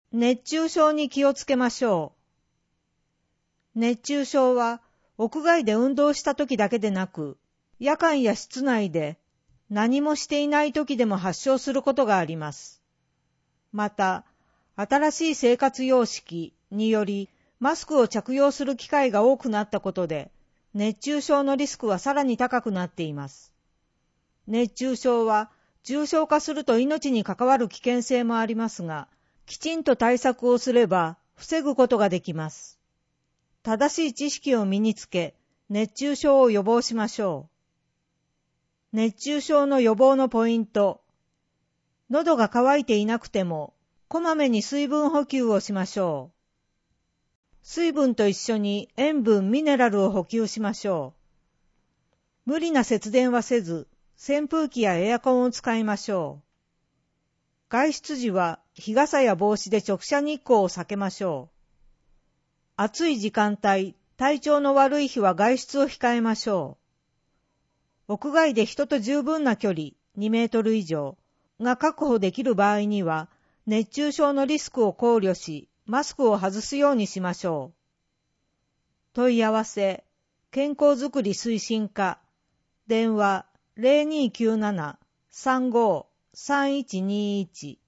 熱中症に気をつけましょう。熱中症は屋外で運動した時だけでなく、夜間や室内で何もしていない時でも発症することがあります。また、新しい生活様式によりマスクを着用する機会が多くなったことで、熱中症のリスクはさらに高くなっています。熱中症は重症化すると命に関わる危険性もありますが、きちんと対策をすれば防ぐことができます。正しい知識を身につけ、熱中症を予防しましょう。熱中症の予防のポイント。喉が渇いていなくても、こまめに水分補給をしましょう。水分と一緒に塩分、ミネラルを補給しましょう。無理な節電はせず、扇風機やエアコンを使いましょう。外出時は日傘や帽子で直射日光を避けましょう。暑い時間帯、体調の悪い日は外出を控えましょう。屋外で人と十分な距離2メートル以上が確保できる場合には、熱中症のリスクを考慮し、マスクを外すようにしましょう。問い合わせ、健康づくり推進課、電話 0297-35-3121